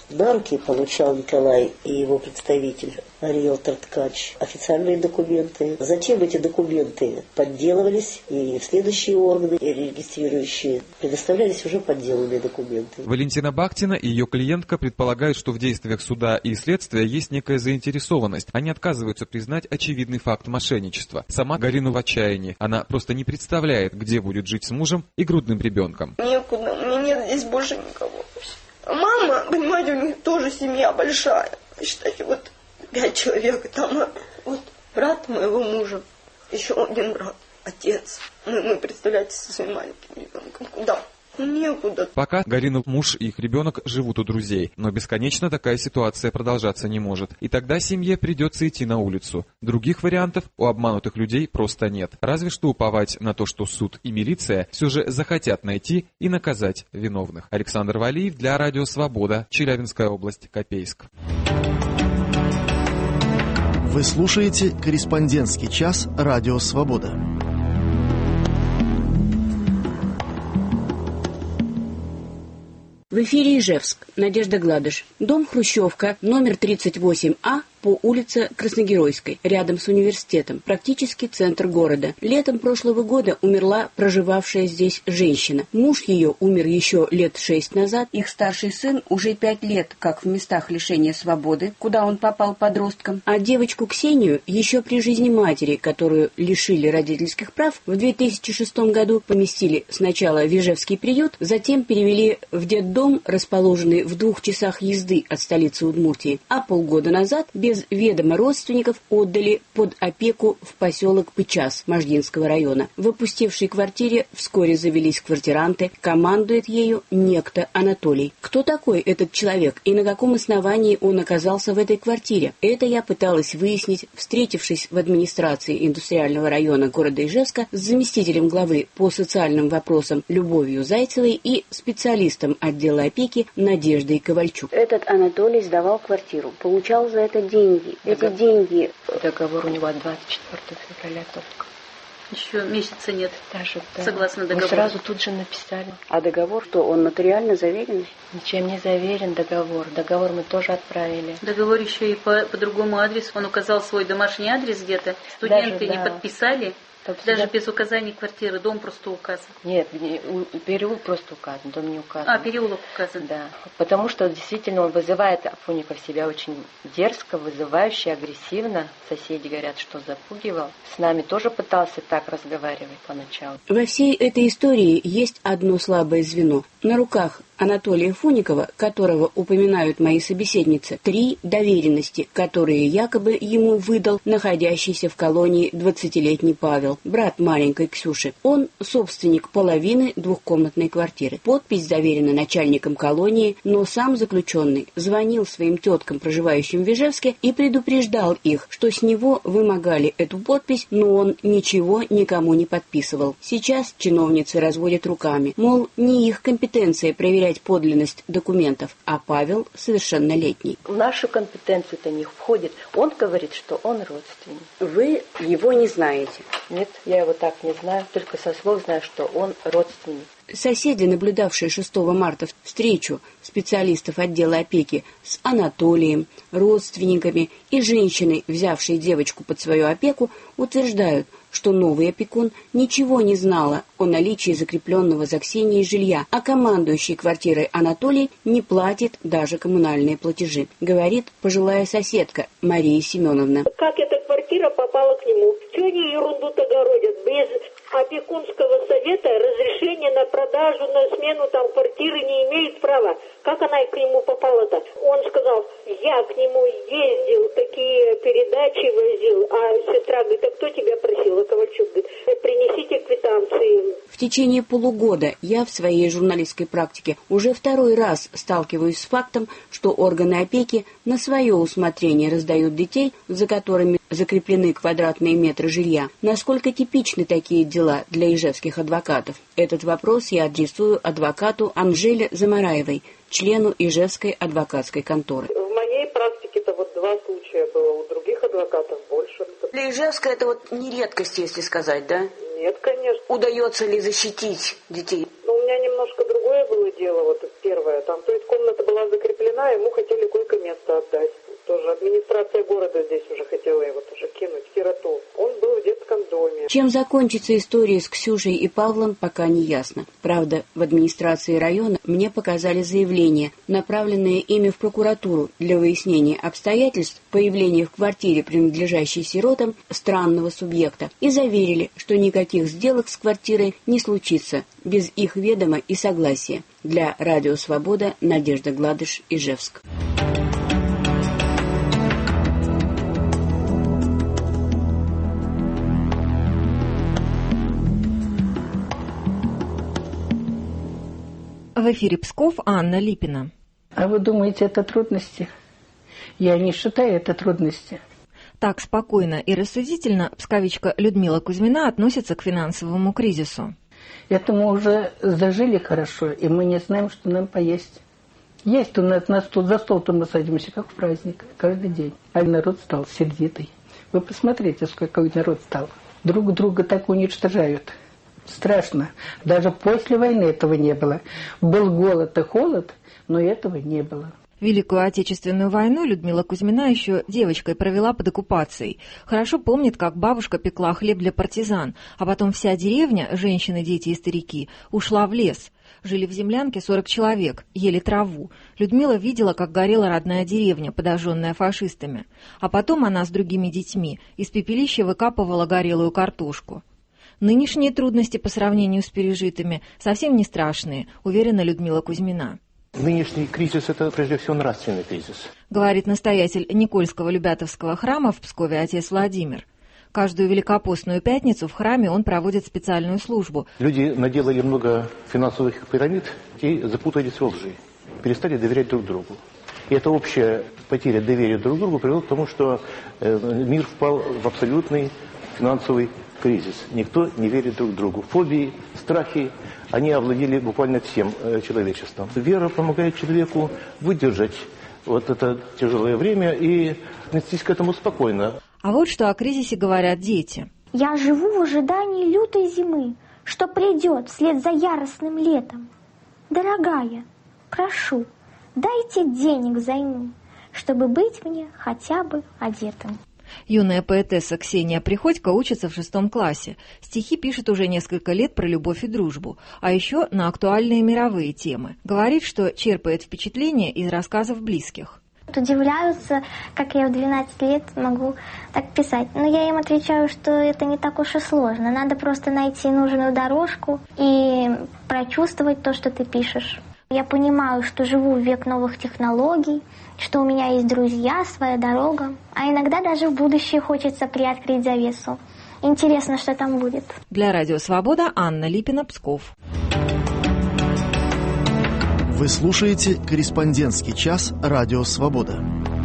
на руки получал Николай и его представитель, риэлтор Ткач, официальные документы. Затем эти документы подделывались, и в следующие органы регистрирующие предоставлялись уже подделанные документы. Валентина Бахтина и ее клиентка предполагают, что в действиях суда и следствия есть некая заинтересованность. Они отказываются признать очевидный факт мошенничества. Сама Галина в отчаянии. Она просто не представляет, где будет жить с мужем и грудным ребенком. Некуда, у меня нет здесь больше никого. Мама, понимаете, у них тоже семья большая. Считайте, вот пять человек, там вот брат моего мужа, еще один брат, отец. Мы, мы представляете, со своим маленьким ребенком. Куда? Некуда. Пока Галина, муж и их ребенок живут у друзей, но бесконечно такая ситуация продолжаться не может. И тогда семье придется идти на улицу. Других вариантов у обманутых людей просто нет. Разве что уповать на то, что суд и милиция все же захотят найти и наказать виновных. Александр Валиев для Радио Свобода, Челябинская область, Копейск. Вы слушаете «Корреспондентский час» Радио Свобода. В эфире Ижевск. Надежда Гладыш. Дом Хрущевка, номер тридцать восемь А, по улице Красногеройской, рядом с университетом, практически центр города. Летом прошлого года умерла проживавшая здесь женщина. Муж ее умер еще лет шесть назад. Их старший сын уже пять лет, как в местах лишения свободы, куда он попал подростком. А девочку Ксению еще при жизни матери, которую лишили родительских прав, в две тысячи шестом году поместили сначала в Ижевский приют, затем перевели в детдом, расположенный в двух часах езды от столицы Удмуртии, а полгода назад без ведома родственников отдали под опеку в поселок Пычас Можгинского района. В опустевшей квартире вскоре завелись квартиранты, командует ею некто Анатолий. Кто такой этот человек и на каком основании он оказался в этой квартире? Это я пыталась выяснить, встретившись в администрации индустриального района города Ижевска с заместителем главы по социальным вопросам Любовью Зайцевой и специалистом отдела опеки Надеждой Ковальчук. Этот Анатолий сдавал квартиру, получал за это деньги. Эти деньги... Договор у него от двадцать четвёртого февраля только. Еще месяца нет, даже, да. Согласно договору. Мы сразу тут же написали. А договор, что он нотариально заверен? Ничем не заверен договор. Договор мы тоже отправили. Договор еще и по, по другому адресу. Он указал свой домашний адрес где-то. Студенты даже, не да. подписали. Там Даже всегда... без указания квартиры, дом просто указан. Нет, переулок просто указан, дом не указан. А, переулок указан. Да, потому что действительно он вызывает Афоников себя очень дерзко, вызывающе, агрессивно. Соседи говорят, что запугивал. С нами тоже пытался так разговаривать поначалу. Во всей этой истории есть одно слабое звено. На руках Анатолия Фуникова, которого упоминают мои собеседницы, три доверенности, которые якобы ему выдал находящийся в колонии двадцатилетний Павел, брат маленькой Ксюши. Он собственник половины двухкомнатной квартиры. Подпись заверена начальником колонии, но сам заключенный звонил своим теткам, проживающим в Ижевске, и предупреждал их, что с него вымогали эту подпись, но он ничего никому не подписывал. Сейчас чиновницы разводят руками, мол, не их компетенция проверять подлинность документов, а Павел совершеннолетний. В нашу компетенцию это не входит. Он говорит, что он родственник. Вы его не знаете? Нет, я его так не знаю, только со слов знаю, что он родственник. Соседи, наблюдавшие шестого марта встречу специалистов отдела опеки с Анатолием, родственниками и женщиной, взявшей девочку под свою опеку, утверждают, что новый опекун ничего не знала о наличии закрепленного за Ксенией жилья, а командующий квартирой Анатолий не платит даже коммунальные платежи, говорит пожилая соседка Мария Семеновна. Как эта квартира попала к нему? Чего они ерунду-то городят? Без опекунского совета разрешение на продажу, на смену там квартиры не имеет права. Как она к нему попала-то? Он сказал, я к нему ездил, такие передачи возил, а сестра говорит, а кто тебя просил? А Ковальчук говорит, принесите квитанции. В течение полугода я в своей журналистской практике уже второй раз сталкиваюсь с фактом, что органы опеки на свое усмотрение раздают детей, за которыми закреплены квадратные метры жилья. Насколько типичны такие дела для ижевских адвокатов? Этот вопрос я адресую адвокату Анжеле Замараевой, члену Ижевской адвокатской конторы. В моей практике-то вот два случая было, у других адвокатов больше. Для Ижевска это вот не редкость, если сказать, да? Нет, конечно. Удается ли защитить детей? Ну, у меня немножко другое было дело, вот первое. Там, то есть комната была закреплена Кузьмина, ему хотели койко-место отдать. Тоже администрация города здесь уже хотела его тоже кинуть в сироту. Он был в детском доме. Чем закончится история с Ксюшей и Павлом, пока не ясно. Правда, в администрации района мне показали заявление, направленное ими в прокуратуру для выяснения обстоятельств появления в квартире, принадлежащей сиротам, странного субъекта, и заверили, что никаких сделок с квартирой не случится без их ведома и согласия. Для Радио Свобода Надежда Гладыш, Ижевск. В эфире Псков, Анна Липина. А вы думаете, это трудности? Я не считаю это трудности. Так спокойно и рассудительно псковичка Людмила Кузьмина относится к финансовому кризису. Это мы уже зажили хорошо, и мы не знаем, что нам поесть. Есть у нас на стол, за стол-то мы садимся, как в праздник, каждый день. А народ стал сердитый. Вы посмотрите, какой народ стал. Друг друга так уничтожают. Страшно. Даже после войны этого не было. Был голод и холод, но этого не было. Великую Отечественную войну Людмила Кузьмина еще девочкой провела под оккупацией. Хорошо помнит, как бабушка пекла хлеб для партизан, а потом вся деревня, женщины, дети и старики, ушла в лес. Жили в землянке сорок человек, ели траву. Людмила видела, как горела родная деревня, подожженная фашистами. А потом она с другими детьми из пепелища выкапывала горелую картошку. Нынешние трудности по сравнению с пережитыми совсем не страшные, уверена Людмила Кузьмина. Нынешний кризис – это прежде всего нравственный кризис. Говорит настоятель Никольского Любятовского храма в Пскове отец Владимир. Каждую великопостную пятницу в храме он проводит специальную службу. Люди наделали много финансовых пирамид и запутались во лжи, перестали доверять друг другу. И эта общая потеря доверия друг к другу привела к тому, что мир впал в абсолютный финансовый кризис. Никто не верит друг другу. Фобии, страхи, они овладели буквально всем человечеством. Вера помогает человеку выдержать вот это тяжелое время и отнестись к этому спокойно. А вот что о кризисе говорят дети. Я живу в ожидании лютой зимы, что придет вслед за яростным летом. Дорогая, прошу, дайте денег взаймы, чтобы быть мне хотя бы одетым. Юная поэтесса Ксения Приходько учится в шестом классе. Стихи пишет уже несколько лет про любовь и дружбу, а еще на актуальные мировые темы. Говорит, что черпает впечатления из рассказов близких. Удивляются, как я в двенадцать лет могу так писать. Но я им отвечаю, что это не так уж и сложно. Надо просто найти нужную дорожку и прочувствовать то, что ты пишешь. Я понимаю, что живу в век новых технологий, что у меня есть друзья, своя дорога. А иногда даже в будущее хочется приоткрыть завесу. Интересно, что там будет. Для Радио Свобода Анна Липина, Псков. Вы слушаете «Корреспондентский час» Радио Свобода.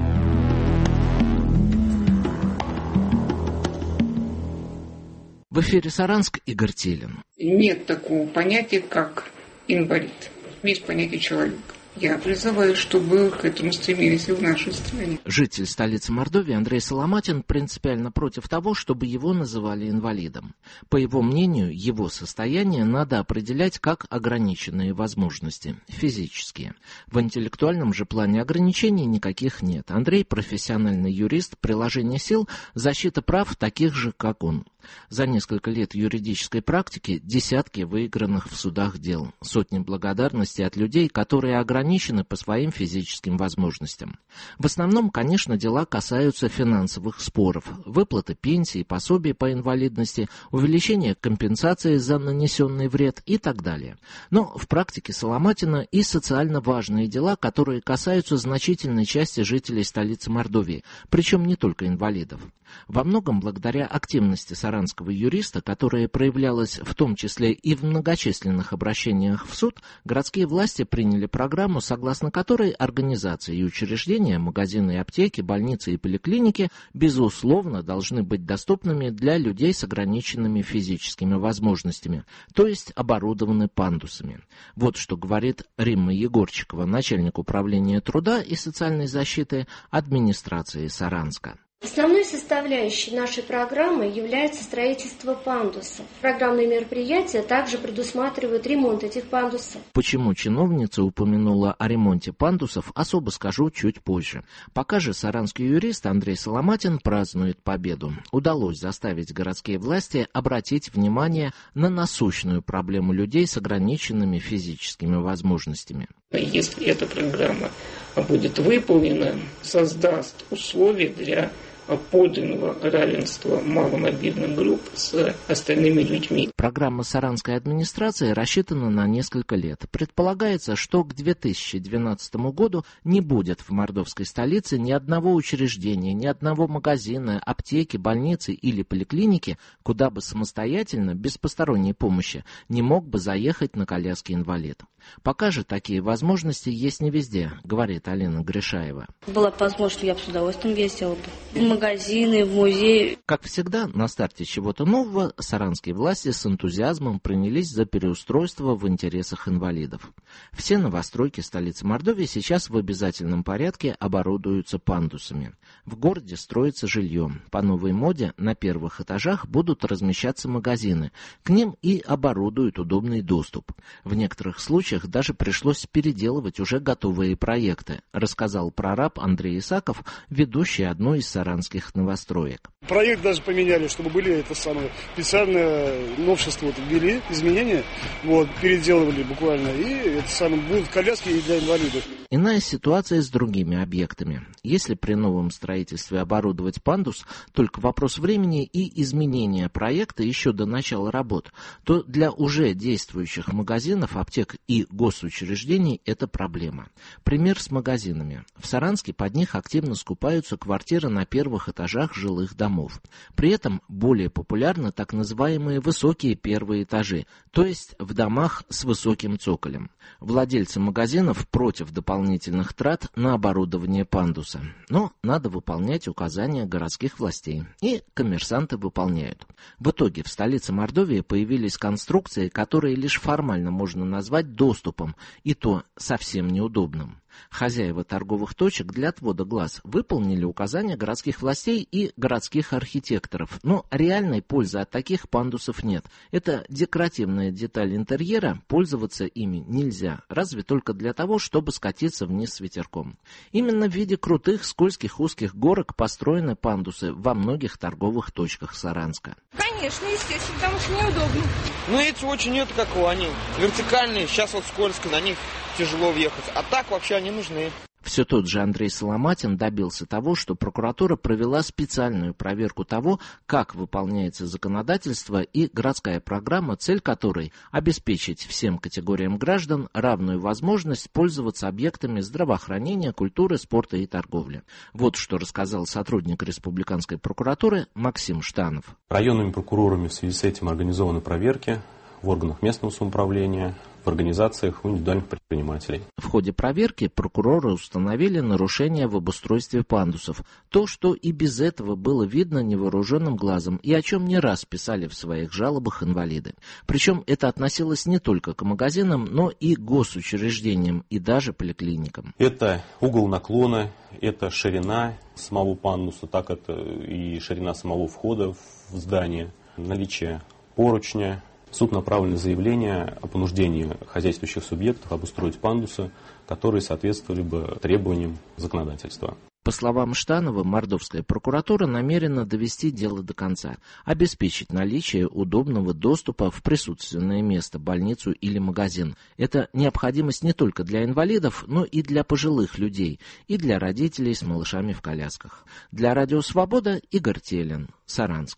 В эфире Саранск, Игорь Телин. Нет такого понятия, как инвалид. Есть понятие человека. Я призываю, чтобы к этому стремились и в нашей стране. Житель столицы Мордовии Андрей Соломатин принципиально против того, чтобы его называли инвалидом. По его мнению, его состояние надо определять как ограниченные возможности, физические. В интеллектуальном же плане ограничений никаких нет. Андрей – профессиональный юрист, приложение сил, защита прав таких же, как он. За несколько лет юридической практики десятки выигранных в судах дел, сотни благодарностей от людей, которые ограничены по своим физическим возможностям. В основном, конечно, дела касаются финансовых споров, выплаты пенсий, пособий по инвалидности, увеличения компенсации за нанесенный вред и так далее. Но в практике Соломатина и социально важные дела, которые касаются значительной части жителей столицы Мордовии, причем не только инвалидов. Во многом благодаря активности саранского юриста, которая проявлялась в том числе и в многочисленных обращениях в суд, городские власти приняли программу, согласно которой организации и учреждения, магазины и аптеки, больницы и поликлиники, безусловно, должны быть доступными для людей с ограниченными физическими возможностями, то есть оборудованы пандусами. Вот что говорит Римма Егорчикова, начальник управления труда и социальной защиты администрации Саранска. Основной составляющей нашей программы является строительство пандусов. Программные мероприятия также предусматривают ремонт этих пандусов. Почему чиновница упомянула о ремонте пандусов, особо скажу чуть позже. Пока же саранский юрист Андрей Соломатин празднует победу. Удалось заставить городские власти обратить внимание на насущную проблему людей с ограниченными физическими возможностями. Если эта программа будет выполнена, создаст условия для подлинного равенства маломобильных групп с остальными людьми. Программа саранской администрации рассчитана на несколько лет. Предполагается, что к две тысячи двенадцатому году не будет в мордовской столице ни одного учреждения, ни одного магазина, аптеки, больницы или поликлиники, куда бы самостоятельно, без посторонней помощи, не мог бы заехать на коляске инвалид. Пока же такие возможности есть не везде, говорит Алина Гришаева. Была бы возможность, я бы с удовольствием ездила бы. В магазины, в музеи. Как всегда, на старте чего-то нового саранские власти с энтузиазмом принялись за переустройство в интересах инвалидов. Все новостройки столицы Мордовии сейчас в обязательном порядке оборудуются пандусами. В городе строится жилье. По новой моде на первых этажах будут размещаться магазины. К ним и оборудуют удобный доступ. В некоторых случаях даже пришлось переделывать уже готовые проекты, рассказал прораб Андрей Исаков, ведущий одной из саранских новостроек. Проект даже поменяли, чтобы были это самое специальное новшество, вот, ввели изменения, вот, переделывали буквально, и это самое, будут коляски и для инвалидов. Иная ситуация с другими объектами. Если при новом строительстве оборудовать пандус только вопрос времени и изменения проекта еще до начала работ, то для уже действующих магазинов, аптек и госучреждений это проблема. Пример с магазинами. В Саранске под них активно скупаются квартиры на первых этажах жилых домов. При этом более популярны так называемые высокие первые этажи, то есть в домах с высоким цоколем. Владельцы магазинов против дополнительных трат на оборудование пандуса. Но надо выполнять указания городских властей. И коммерсанты выполняют. В итоге в столице Мордовии появились конструкции, которые лишь формально можно назвать доступом, и то совсем неудобным. Хозяева торговых точек для отвода глаз выполнили указания городских властей и городских архитекторов, но реальной пользы от таких пандусов нет. Это декоративная деталь интерьера, пользоваться ими нельзя, разве только для того, чтобы скатиться вниз с ветерком. Именно в виде крутых, скользких, узких горок построены пандусы во многих торговых точках Саранска. Конечно, естественно, потому что неудобно. Ну эти очень, это как они, вертикальные, сейчас вот скользко, на них тяжело въехать, а так вообще они нужны. Все тот же Андрей Соломатин добился того, что прокуратура провела специальную проверку того, как выполняется законодательство и городская программа, цель которой – обеспечить всем категориям граждан равную возможность пользоваться объектами здравоохранения, культуры, спорта и торговли. Вот что рассказал сотрудник республиканской прокуратуры Максим Штанов. Районными прокурорами в связи с этим организованы проверки в органах местного самоуправления, в организациях у индивидуальных предпринимателей. В ходе проверки прокуроры установили нарушения в обустройстве пандусов. То, что и без этого было видно невооруженным глазом и о чем не раз писали в своих жалобах инвалиды. Причем это относилось не только к магазинам, но и к госучреждениям и даже поликлиникам. Это угол наклона, это ширина самого пандуса, так это и ширина самого входа в здание, наличие поручня. В суд направлено заявление о понуждении хозяйствующих субъектов обустроить пандусы, которые соответствовали бы требованиям законодательства. По словам Штанова, мордовская прокуратура намерена довести дело до конца, обеспечить наличие удобного доступа в присутственное место, больницу или магазин. Это необходимость не только для инвалидов, но и для пожилых людей, и для родителей с малышами в колясках. Для Радио Свобода Игорь Телин, Саранск.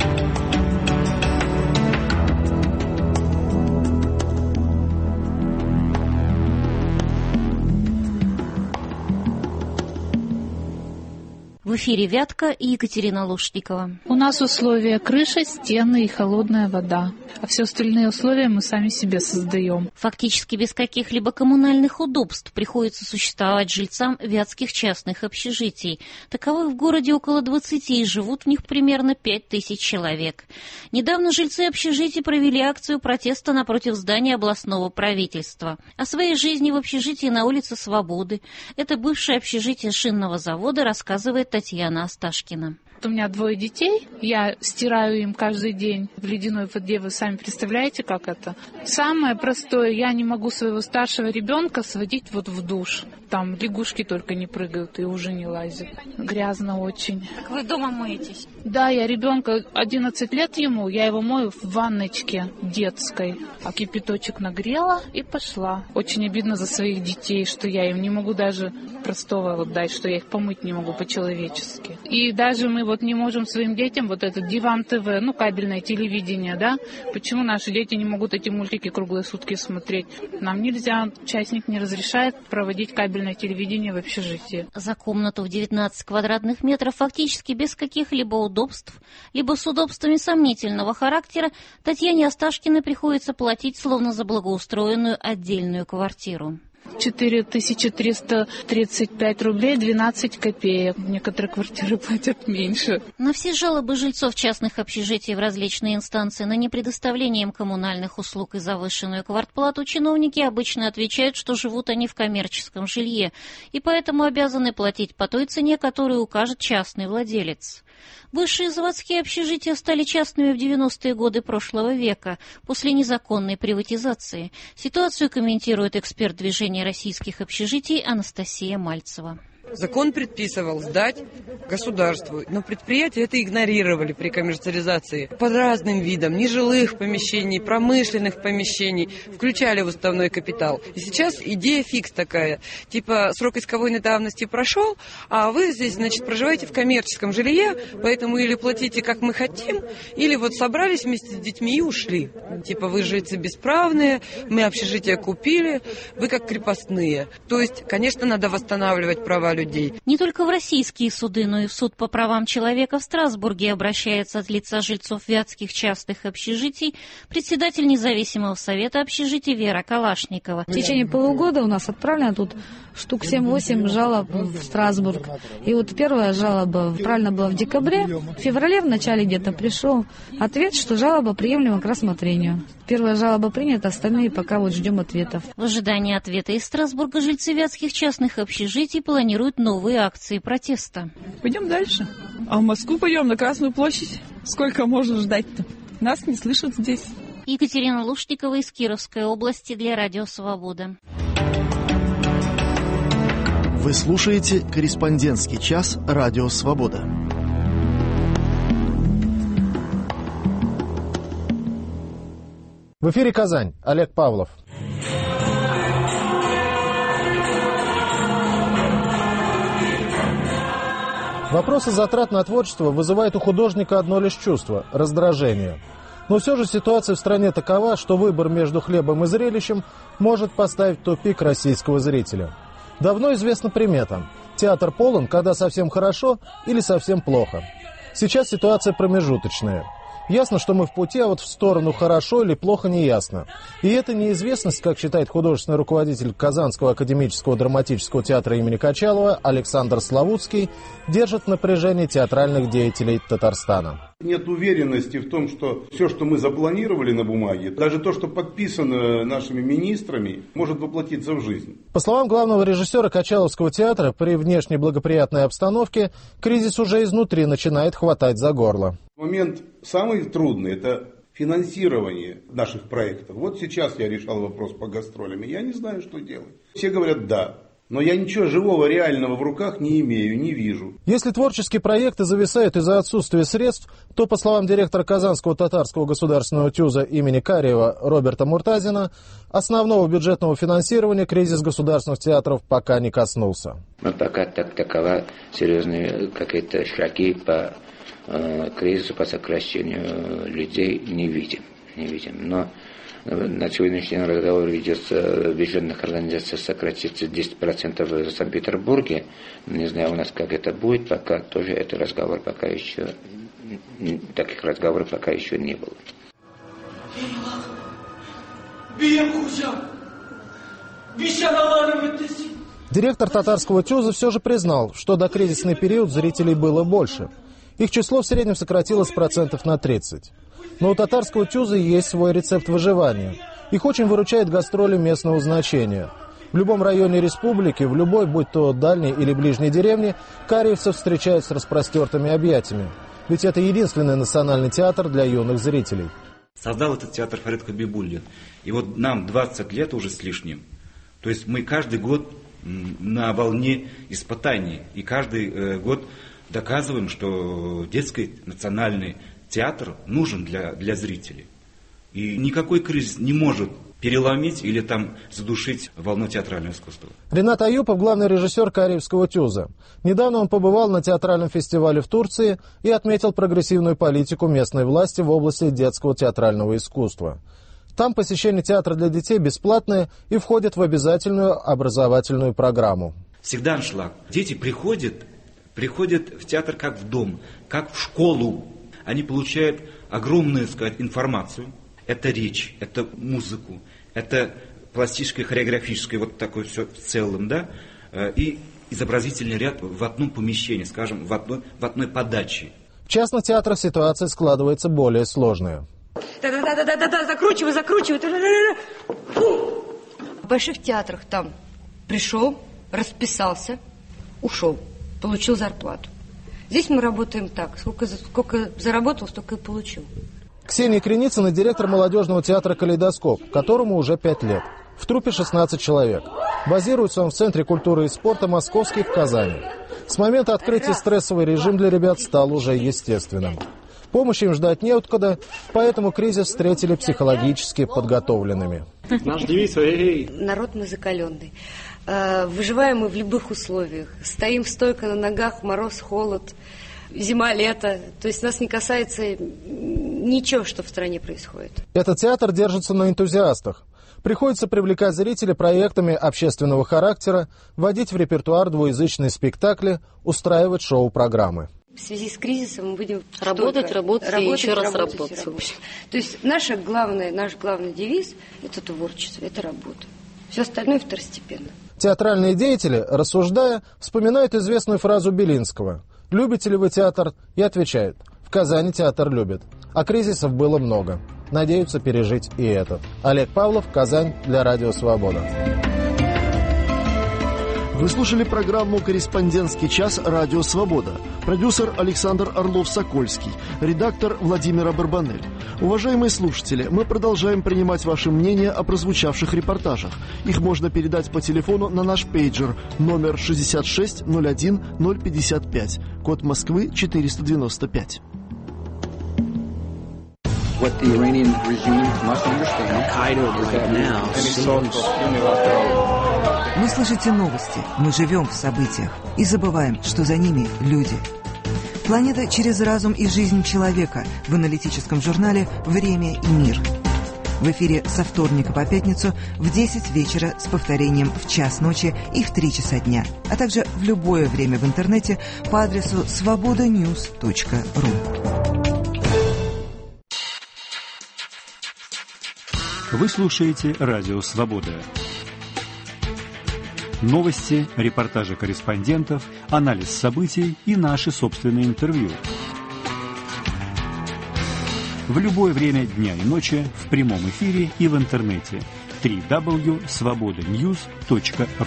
В эфире Вятка и Екатерина Лушникова. У нас условия крыша, стены и холодная вода. А все остальные условия мы сами себе создаем. Фактически без каких-либо коммунальных удобств приходится существовать жильцам вятских частных общежитий. Таковых в городе около двадцати, и живут в них примерно пять тысяч человек. Недавно жильцы общежитий провели акцию протеста напротив здания областного правительства. О своей жизни в общежитии на улице Свободы, это бывшее общежитие шинного завода, рассказывает Татьяна Татьяна Асташкина. У меня двое детей, я стираю им каждый день в ледяной воде, вы сами представляете, как это? Самое простое, я не могу своего старшего ребенка сводить вот в душ. Там лягушки только не прыгают и уже не лазят. Грязно очень. Так вы дома моетесь? Да, я ребенка, одиннадцать лет ему, я его мою в ванночке детской. А кипяточек нагрела и пошла. Очень обидно за своих детей, что я им не могу даже простого вот дать, что я их помыть не могу по-человечески. И даже мы вот не можем своим детям вот этот Диван ТВ, ну кабельное телевидение, да? Почему наши дети не могут эти мультики круглые сутки смотреть? Нам нельзя, частник не разрешает проводить кабельное телевидение в общежитии. За комнату в девятнадцать квадратных метров фактически без каких-либо удобств, либо с удобствами сомнительного характера Татьяне Асташкиной приходится платить словно за благоустроенную отдельную квартиру. четыре тысячи триста тридцать пять рублей двенадцать копеек. Некоторые квартиры платят меньше. На все жалобы жильцов частных общежитий в различные инстанции на непредоставление им коммунальных услуг и завышенную квартплату чиновники обычно отвечают, что живут они в коммерческом жилье и поэтому обязаны платить по той цене, которую укажет частный владелец. Высшие заводские общежития стали частными в девяностые годы прошлого века, после незаконной приватизации. Ситуацию комментирует эксперт движения российских общежитий Анастасия Мальцева. Закон предписывал сдать государству, но предприятия это игнорировали при коммерциализации. По разным видам нежилых помещений, промышленных помещений включали в уставной капитал. И сейчас идея фикс такая, типа срок исковой давности прошел, а вы здесь, значит, проживаете в коммерческом жилье, поэтому или платите, как мы хотим, или вот собрались вместе с детьми и ушли. Типа вы жильцы бесправные, мы общежитие купили, вы как крепостные. То есть, конечно, надо восстанавливать права людей. Не только в российские суды, но и в суд по правам человека в Страсбурге обращается от лица жильцов вятских частных общежитий председатель независимого совета общежитий Вера Калашникова. В течение полугода у нас отправлено тут штук семь-восемь жалоб в Страсбург. И вот первая жалоба правильно была в декабре. В феврале в начале где-то пришел ответ, что жалоба приемлема к рассмотрению. Первая жалоба принята, остальные пока вот ждем ответов. В ожидании ответа из Страсбурга жильцы вятских частных общежитий планируют новые акции протеста. Пойдем дальше. А в Москву пойдем, на Красную площадь. Сколько можно ждать-то? Нас не слышат здесь. Екатерина Лушникова из Кировской области для Радио Свобода. Вы слушаете «Корреспондентский час» Радио Свобода. В эфире Казань. Олег Павлов. Вопросы затрат на творчество вызывают у художника одно лишь чувство – раздражение. Но все же ситуация в стране такова, что выбор между хлебом и зрелищем может поставить в тупик российского зрителя. Давно известна примета – театр полон, когда совсем хорошо или совсем плохо. Сейчас ситуация промежуточная. Ясно, что мы в пути, а вот в сторону хорошо или плохо не ясно. И эта неизвестность, как считает художественный руководитель Казанского академического драматического театра имени Качалова Александр Славутский, держит в напряжении театральных деятелей Татарстана. Нет уверенности в том, что все, что мы запланировали на бумаге, даже то, что подписано нашими министрами, может воплотиться в жизнь. По словам главного режиссера Качаловского театра, при внешне благоприятной обстановке кризис уже изнутри начинает хватать за горло. Момент самый трудный – это финансирование наших проектов. Вот сейчас я решал вопрос по гастролям, и я не знаю, что делать. Все говорят «да». Но я ничего живого, реального в руках не имею, не вижу. Если творческие проекты зависают из-за отсутствия средств, то, по словам директора Казанского татарского государственного ТЮЗа имени Кариева Роберта Муртазина, основного бюджетного финансирования кризис государственных театров пока не коснулся. Мы пока так такова серьезные какие-то шаги по э, кризису, по сокращению людей не видим. Не видим. Но на сегодняшний день разговор ведется в бюджетных организациях сократится десять процентов в Санкт-Петербурге. Не знаю у нас как это будет, пока тоже этот разговор пока еще, таких разговоров пока еще не было. Директор татарского ТЮЗа все же признал, что до кризисный период зрителей было больше. Их число в среднем сократилось процентов на тридцать. Но у татарского ТЮЗа есть свой рецепт выживания. Их очень выручает гастроли местного значения. В любом районе республики, в любой, будь то дальней или ближней деревне, кариевцев встречают с распростертыми объятиями. Ведь это единственный национальный театр для юных зрителей. Создал этот театр Фарид Хабибуллин. И вот нам двадцать лет уже с лишним. То есть мы каждый год на волне испытаний. И каждый э, год доказываем, что детский национальный театр нужен для, для зрителей. И никакой кризис не может переломить или там задушить волну театрального искусства. Ринат Аюпов – главный режиссер Кариевского ТЮЗа. Недавно он побывал на театральном фестивале в Турции и отметил прогрессивную политику местной власти в области детского театрального искусства. Там посещение театра для детей бесплатное и входит в обязательную образовательную программу. Всегда аншлаг. Дети приходят, приходят в театр как в дом, как в школу. Они получают огромную, сказать, информацию. Это речь, это музыку, это пластическое, хореографическое, вот такое все в целом, да, и изобразительный ряд в одном помещении, скажем, в одной, в одной подаче. В частных театрах ситуация складывается более сложная. Да-да-да-да-да, закручивай, закручивай. В больших театрах там пришел, расписался, ушел, получил зарплату. Здесь мы работаем так, сколько, сколько заработал, столько и получил. Ксения Креницына – директор молодежного театра «Калейдоскоп», которому уже пять лет. В труппе шестнадцать человек. Базируется он в Центре культуры и спорта «Московский» в Казани. С момента открытия стрессовый режим для ребят стал уже естественным. Помощи им ждать неоткуда, поэтому кризис встретили психологически подготовленными. Наш девиз «Эй!» Народ мы закаленный. Выживаем мы в любых условиях. Стоим стойко на ногах, мороз, холод, зима, лето. То есть нас не касается ничего, что в стране происходит. Этот театр держится на энтузиастах. Приходится привлекать зрителей проектами общественного характера, вводить в репертуар двуязычные спектакли, устраивать шоу-программы. В связи с кризисом мы будем работать, работать, работать и еще раз работать, работать. работать. То есть наша главная, наш главный девиз – это творчество, это работа. Все остальное второстепенно. Театральные деятели, рассуждая, вспоминают известную фразу Белинского: «Любите ли вы театр?» И отвечают: «В Казани театр любят». А кризисов было много. Надеются пережить и этот. Олег Павлов, Казань, для Радио Свобода. Вы слушали программу «Корреспондентский час. Радио Свобода». Продюсер Александр Орлов-Сокольский, редактор Владимира Барбанель. Уважаемые слушатели, мы продолжаем принимать ваше мнение о прозвучавших репортажах. Их можно передать по телефону на наш пейджер номер шестьдесят шесть ноль один ноль пятьдесят пять, код Москвы четыреста девяносто пять. What the Iranian regime must understand, right now, Вы слышите новости, мы живем в событиях и забываем, что за ними люди. Планета через разум и жизнь человека в аналитическом журнале «Время и мир». В эфире со вторника по пятницу в десять вечера с повторением в час ночи и в три часа дня, а также в любое время в интернете по адресу свобода ньюс точка ру. Вы слушаете Радио Свобода. Новости, репортажи корреспондентов, анализ событий и наши собственные интервью. В любое время дня и ночи в прямом эфире и в интернете. дабл ю дабл ю дабл ю точка свобода ньюс точка ру.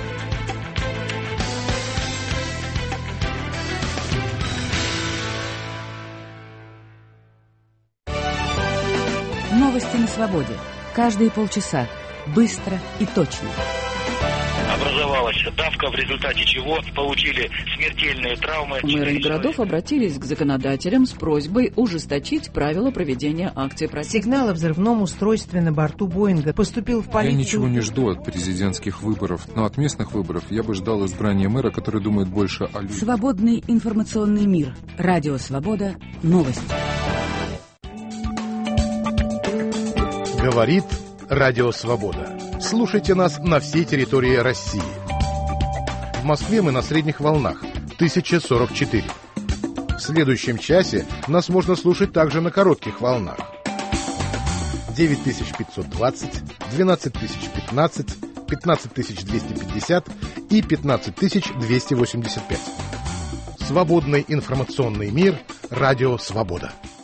Новости на свободе. Каждые полчаса. Быстро и точно. Образовалась давка, в результате чего получили смертельные травмы. Мэры городов обратились к законодателям с просьбой ужесточить правила проведения акций протеста. Сигнал о взрывном устройстве на борту Боинга поступил в полицию. Я ничего не жду от президентских выборов, но от местных выборов я бы ждал избрания мэра, который думает больше о людях. Свободный информационный мир. Радио Свобода. Новости. Говорит Радио Свобода. Слушайте нас на всей территории России. В Москве мы на средних волнах тысяча сорок четыре. В следующем часе нас можно слушать также на коротких волнах девять тысяч пятьсот двадцать, двенадцать тысяч пятнадцать, пятнадцать тысяч двести пятьдесят и пятнадцать тысяч двести восемьдесят пять. Свободный информационный мир. Радио Свобода.